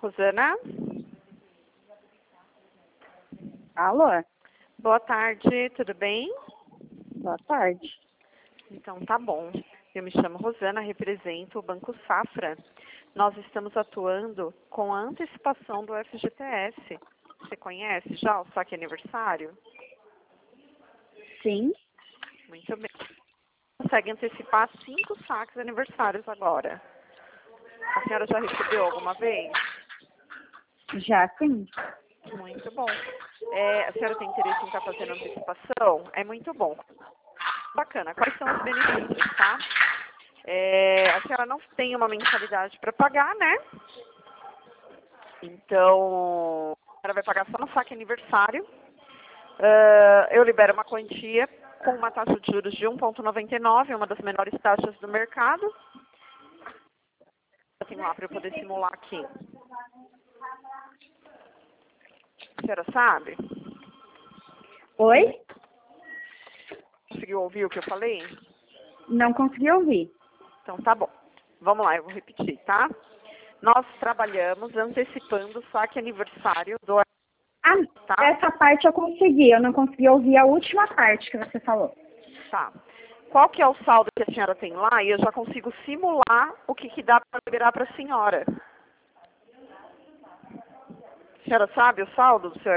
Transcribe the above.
Rosana? Alô? Boa tarde, tudo bem? Boa tarde. Então tá bom. Eu me chamo Rosana, represento o Banco Safra. Nós estamos atuando com a antecipação do FGTS. Você conhece já o saque aniversário? Sim, Muito bem. Consegue antecipar 5 saques aniversários agora. A senhora já recebeu alguma vez? já sim. Muito bom. A senhora tem interesse em estar fazendo antecipação? É muito bom. Bacana. Quais são os benefícios, tá? A senhora não tem uma mensalidade para pagar, né? Então, a senhora vai pagar só no saque aniversário. Eu libero uma quantia com uma taxa de juros de 1,99, uma das menores taxas do mercado. Eu tenho lá para eu poder simular aqui. A senhora sabe? Oi? Conseguiu ouvir o que eu falei? Não consegui ouvir. Então tá bom. Vamos lá, eu vou repetir, tá? Nós trabalhamos antecipando o saque aniversário do... Ah, Tá? essa parte eu consegui. Eu não consegui ouvir a última parte que você falou. Tá. Qual que é o saldo que a senhora tem lá? E eu já consigo simular o que dá para liberar para a senhora. A senhora sabe o saldo do seu